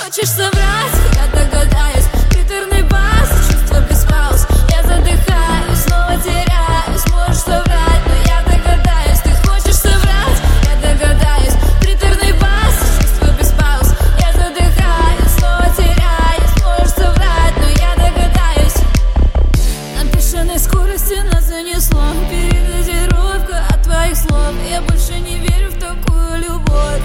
Хочешь соврать, я догадаюсь. Приторный бас, чувство без пауз. Я задыхаюсь, снова теряюсь. Можешь соврать, но я догадаюсь. Ты хочешь соврать, я догадаюсь. Приторный бас, чувство без пауз. Я задыхаюсь, снова теряюсь. Можешь соврать, но я догадаюсь. На бешеной скорости нас занесло. Передозировка от твоих слов. Я больше не верю в такую любовь.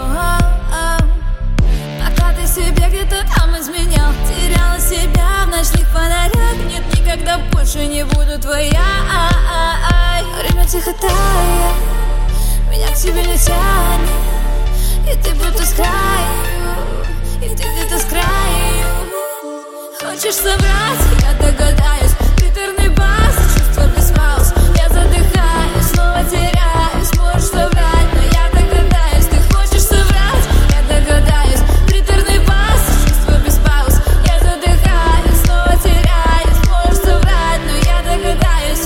Пока ты себе где-то там изменял, теряла себя в ночных фонарях. Нет, никогда больше не буду твоя. Время тихо тает, меня к тебе не тянет. И ты будто с краю, и ты где-то с краю. Хочешь соврать, я догадаюсь. Приторный бас, чувство без пауз. Я задыхаюсь, снова теряюсь. Можешь соврать, но я догадаюсь. Ты хочешь соврать, я догадаюсь. Приторный бас, чувство без пауз. Я задыхаюсь, снова теряюсь. Можешь соврать, но я догадаюсь.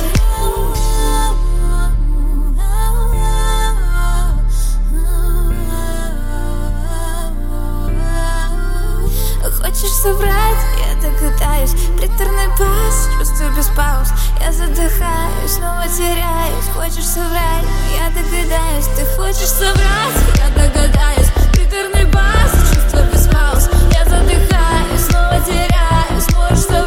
Хочешь соврать, я догадаюсь. Приторный бас, чувство без пауз. Я задыхаюсь, снова теряюсь. Хочешь соврать, но я догадаюсь. Ты хочешь соврать, я догадаюсь. Приторный бас, чувство без пауз. Я задыхаюсь, снова теряюсь. Можешь соврать.